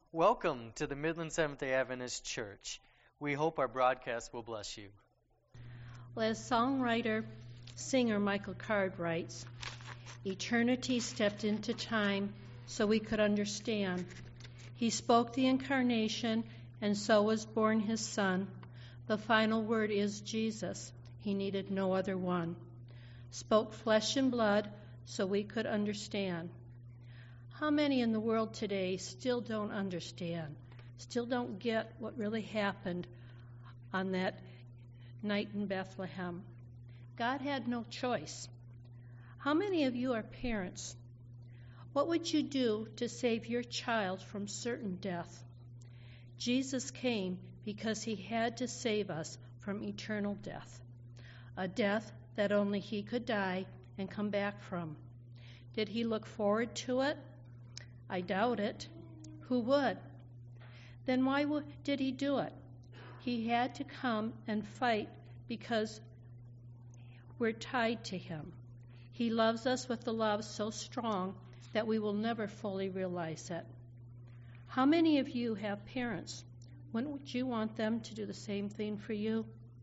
Welcome to the Midland Seventh-day Adventist Church. We hope our broadcast will bless you. Well, as songwriter, singer Michael Card writes, eternity stepped into time so we could understand. He spoke the incarnation, and so was born his Son. The final word is Jesus. He needed no other one. Spoke flesh and blood so we could understand. How many in the world today still don't understand, still don't get what really happened on that night in Bethlehem? God had no choice. How many of you are parents? What would you do to save your child from certain death? Jesus came because he had to save us from eternal death, a death that only he could die and come back from. Did he look forward to it? I doubt it. Who would? Then why did he do it? He had to come and fight because we're tied to him. He loves us with a love so strong that we will never fully realize it. How many of you have parents? Wouldn't you want them to do the same thing for you?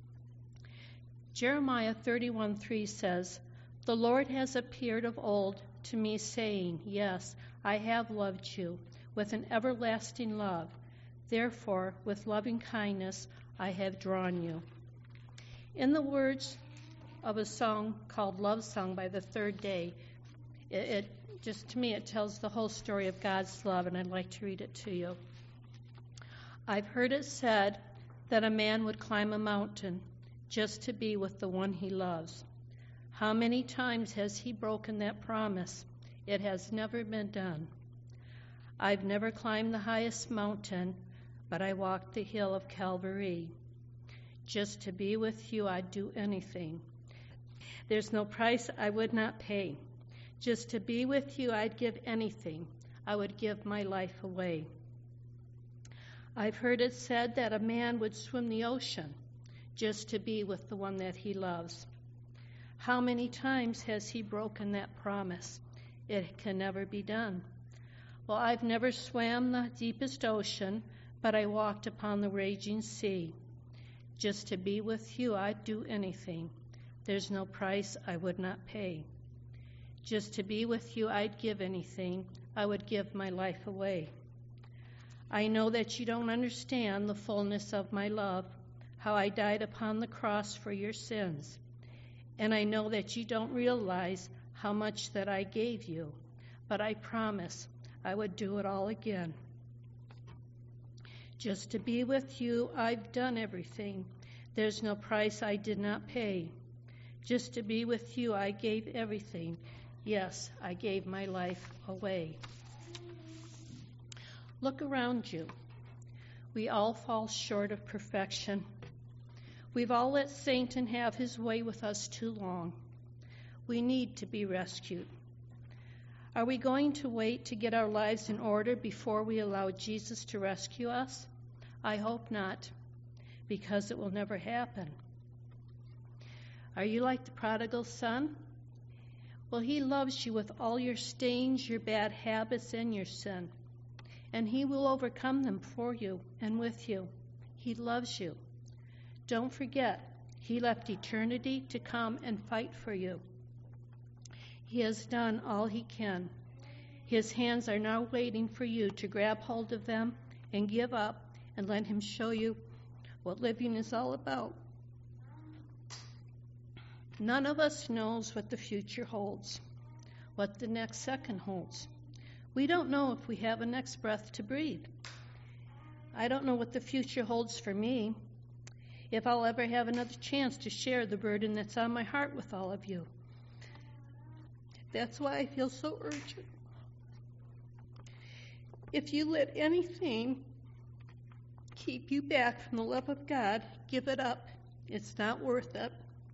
Jeremiah 31:3 says, "The Lord has appeared of old to me, saying, Yes, I have loved you with an everlasting love. Therefore, with loving kindness, I have drawn you." In the words of a song called Love Song by the Third Day, it just to me, it tells the whole story of God's love, and I'd like to read it to you. I've heard it said that a man would climb a mountain just to be with the one he loves. How many times has he broken that promise? It has never been done. I've never climbed the highest mountain, but I walked the hill of Calvary. Just to be with you, I'd do anything. There's no price I would not pay. Just to be with you, I'd give anything. I would give my life away. I've heard it said that a man would swim the ocean just to be with the one that he loves. How many times has he broken that promise? It can never be done. Well, I've never swam the deepest ocean, but I walked upon the raging sea. Just to be with you, I'd do anything. There's no price I would not pay. Just to be with you, I'd give anything. I would give my life away. I know that you don't understand the fullness of my love, how I died upon the cross for your sins. And I know that you don't realize how much that I gave you, but I promise I would do it all again. Just to be with you, I've done everything. There's no price I did not pay. Just to be with you, I gave everything. Yes, I gave my life away. Look around you. We all fall short of perfection. We've all let Satan have his way with us too long. We need to be rescued. Are we going to wait to get our lives in order before we allow Jesus to rescue us? I hope not, because it will never happen. Are you like the prodigal son? Well, he loves you with all your stains, your bad habits, and your sin. And he will overcome them for you and with you. He loves you. Don't forget, he left eternity to come and fight for you. He has done all he can. His hands are now waiting for you to grab hold of them and give up and let him show you what living is all about. None of us knows what the future holds, what the next second holds. We don't know if we have a next breath to breathe. I don't know what the future holds for me, if I'll ever have another chance to share the burden that's on my heart with all of you. That's why I feel so urgent. If you let anything keep you back from the love of God, give it up. It's not worth it.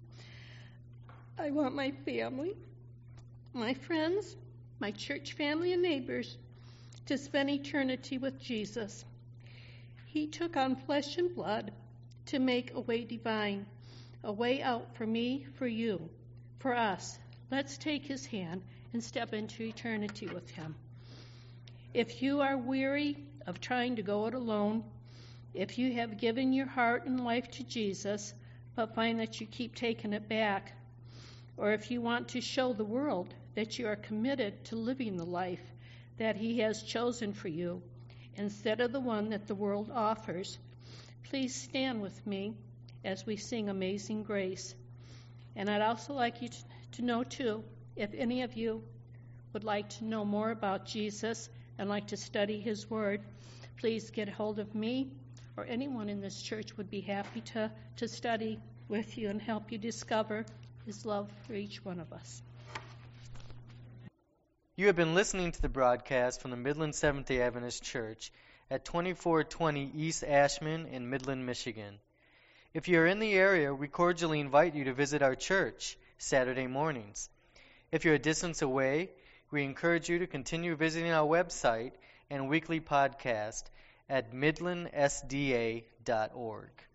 I want my family, my friends, my church family and neighbors to spend eternity with Jesus. He took on flesh and blood to make a way divine, a way out for me, for you, for us. Let's take his hand and step into eternity with him. If you are weary of trying to go it alone, if you have given your heart and life to Jesus, but find that you keep taking it back, or if you want to show the world that you are committed to living the life that He has chosen for you, instead of the one that the world offers, please stand with me as we sing Amazing Grace. And I'd also like you to know, too, if any of you would like to know more about Jesus and like to study His Word, please get a hold of me, or anyone in this church would be happy to study with you and help you discover His love for each one of us. You have been listening to the broadcast from the Midland Seventh-day Adventist Church at 2420 East Ashman in Midland, Michigan. If you are in the area, we cordially invite you to visit our church Saturday mornings. If you're a distance away, we encourage you to continue visiting our website and weekly podcast at midlandsda.org.